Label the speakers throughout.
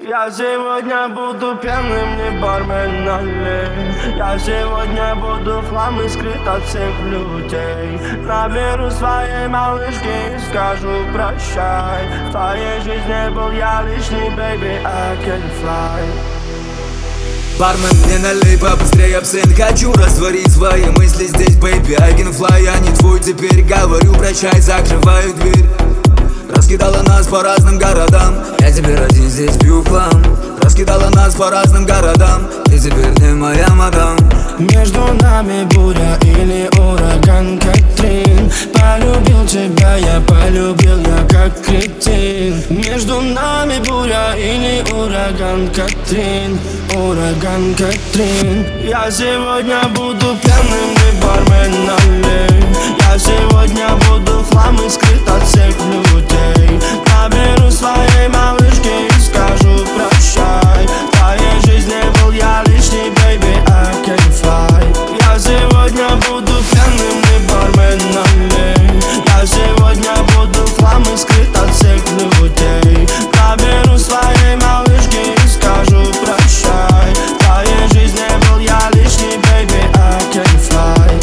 Speaker 1: Я сегодня буду пьяным, не бармен налей. Я сегодня буду в хлам и скрыт от всех людей. Наберу своей малышки и скажу прощай. В твоей жизни был я лишний, baby, I can fly.
Speaker 2: Бармен, мне налей побыстрее абсент. Хочу растворить свои мысли здесь, baby, I can fly. Я не твой теперь, говорю прощай, закрываю дверь. Раскидала нас по разным городам, я теперь один здесь пью хлам. Раскидала нас по разным городам, ты теперь не моя мадам.
Speaker 1: Между нами буря или ураган, Катрин. Полюбил тебя, я полюбил, я как кретин. Между нами буря или ураган, Катрин. Ураган, Катрин. Я сегодня буду пьяным, не бармен налей. Я сегодня буду в хлам и скрыт от всех людей. Наберу своей малышки и скажу прощай. В твоей жизни был я лишний, baby, I can fly. Я сегодня буду пьяным, не бармен налей. Я сегодня буду в хлам и скрыт от всех людей. Наберу своей малышки и скажу прощай. В твоей жизни был я лишний, baby, I can fly.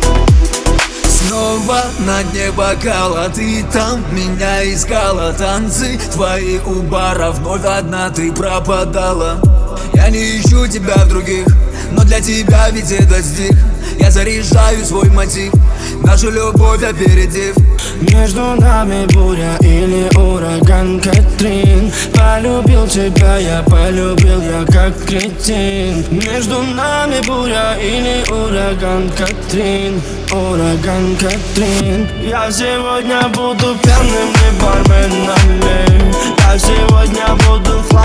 Speaker 2: Снова на дне бокала, ты там меня искала. Танцы твои у бара, вновь одна ты пропадала. Я не ищу тебя в других, но для тебя ведь это стих. Я заряжаю свой мотив, нашу любовь опередив.
Speaker 1: Между нами буря или ураган, Катрин. Полюбил тебя, я полюбил, я как кретин. Между нами буря или ураган, Катрин. Ураган, Катрин. Я сегодня буду пьяным, не бармен налей. Я сегодня буду